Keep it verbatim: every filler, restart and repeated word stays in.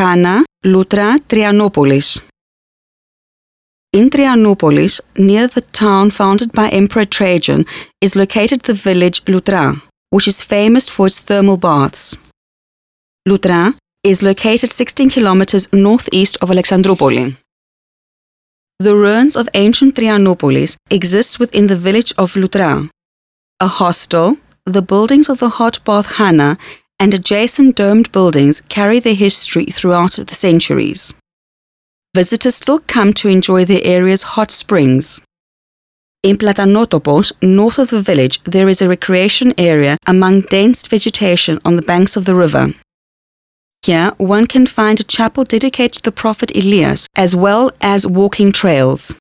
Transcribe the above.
Hana, Loutra, Trianopolis. In Trianopolis, near the town founded by Emperor Trajan, is located the village Loutra, which is famous for its thermal baths. Loutra is located sixteen kilometers northeast of Alexandroupoli. The ruins of ancient Trianopolis exist within the village of Loutra. A hostel, the buildings of the hot bath Hana, and adjacent domed buildings carry their history throughout the centuries. Visitors still come to enjoy the area's hot springs. In Platanotopos, north of the village, there is a recreation area among dense vegetation on the banks of the river. Here, one can find a chapel dedicated to the prophet Elias, as well as walking trails.